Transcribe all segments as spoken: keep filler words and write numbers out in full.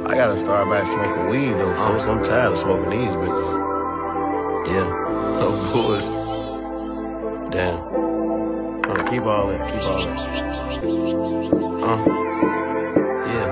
I gotta start back smoking weed though, folks. I'm tired of smoking these bitches. Yeah, no bullshit. Damn. Uh, keep all that, keep all that. Uh, yeah.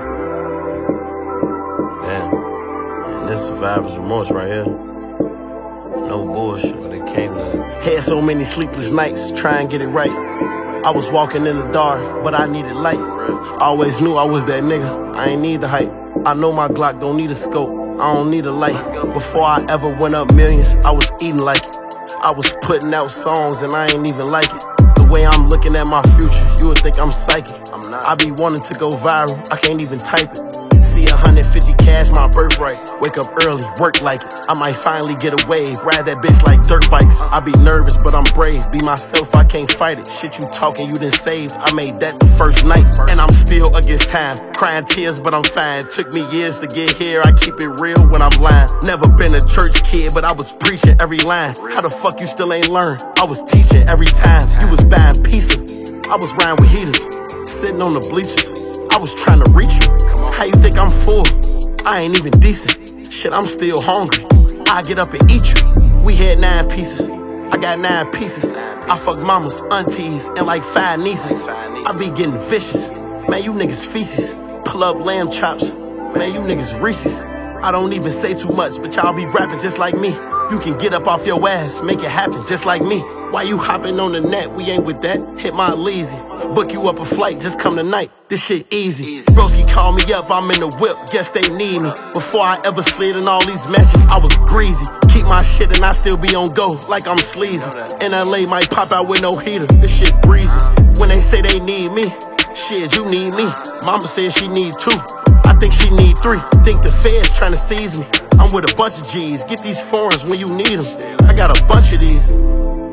Damn. And this survivor's remorse right here. No bullshit, but it came to that. Had so many sleepless nights, try and get it right. I was walking in the dark, but I needed light. Always knew I was that nigga, I ain't need the hype. I know my Glock don't need a scope, I don't need a light. Before I ever went up millions, I was eating like it. I was putting out songs and I ain't even like it. The way I'm looking at my future, you would think I'm psychic. I be wanting to go viral, I can't even type it. See one hundred fifty cash, my birthright. Wake up early, work like it. I might finally get a wave, ride that bitch like dirt bikes. I be nervous, but I'm brave. Be myself, I can't fight it. Shit you talking, you done saved. I made that the first night, and I'm still against time. Crying tears, but I'm fine. Took me years to get here. I keep it real when I'm lying. Never been a church kid, but I was preaching every line. How the fuck you still ain't learn? I was teaching every time. You was buying pizza, I was riding with heaters, sitting on the bleachers. I was trying to reach you. How you think I'm full? I ain't even decent. Shit, I'm still hungry. I get up and eat you. We had nine pieces. I got nine pieces. I fuck mamas, aunties, and like five nieces. I be getting vicious. Man, you niggas feces. Pull up lamb chops. Man, you niggas Reese's. I don't even say too much, but y'all be rapping just like me. You can get up off your ass, make it happen just like me. Why you hopping on the net? We ain't with that. Hit my lazy. Book you up a flight, just come tonight. This shit easy. Broski call me up, I'm in the whip. Guess they need me. Before I ever slid in all these matches, I was greasy. Keep my shit and I still be on go, like I'm sleazy. In L A might pop out with no heater. This shit breezy. When they say they need me, shit, you need me. Mama said she need two. I think she need three. Think the feds tryna seize me. I'm with a bunch of G's. Get these foreigns when you need them. I got a bunch of these.